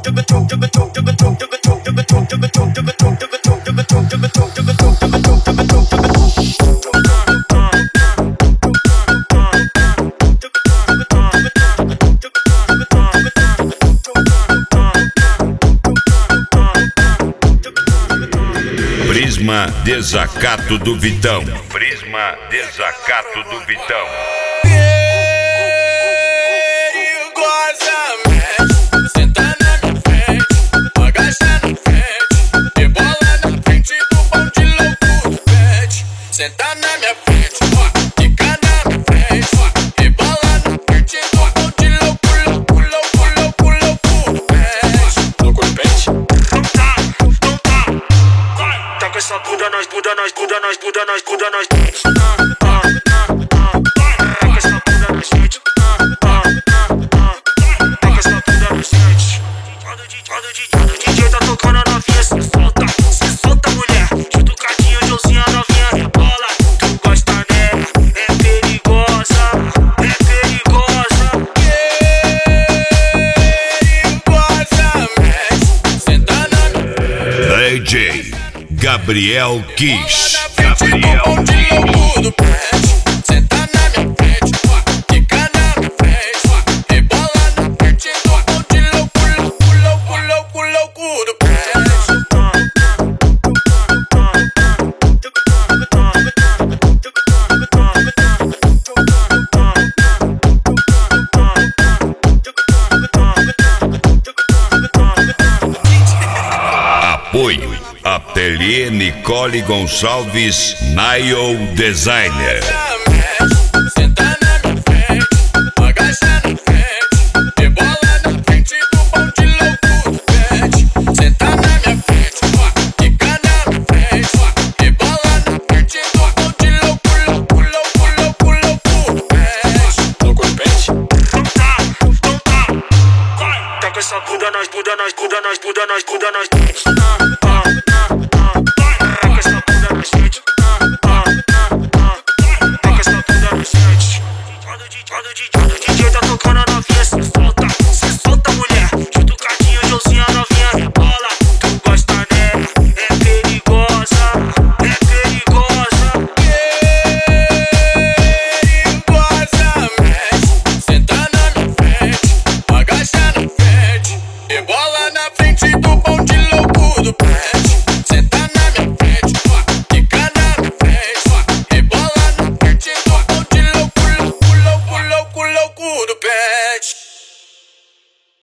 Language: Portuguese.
Prisma Desacato do Vitão. Prisma Desacato do Vitão. Perigosamente, senta na minha frente, agacha na frente, rebola na frente do bonde louco do pet. Senta na minha frente, ó, fica na minha frente, ó, rebola na frente do bonde louco, louco, louco, louco, louco do pet. Louco do pet? Não tá. Tá com essa Buda nós, Buda nós, Buda nós, Buda nós, Buda nós. O DJ tá tocando a novinha, se solta mulher. Junto com a Joãozinha, novinha rebola. Tu gosta dela, é perigosa, é perigosa. Perigosamente, senta na minha DJ Gabriel Kiss. Gabriel Kiss. Senta na minha frente, ó, fica na minha frente, ó, rebola na frente do bonde louco, louco, louco, louco, louco do pet. Apoio Ateliê Nicole Gonçalves, Nail Designer. Senta na minha frente, agacha na frente, rebola na frente do bonde louco do pet. Senta na minha frente, ó, fica na minha frente, ó, rebola na frente do bonde louco, louco, louco, louco, louco do pet. Louco do pet? Não tá. Tá com essa Buda nós, Buda nós, Buda nós, Buda nós, Buda nós. O DJ tá tocando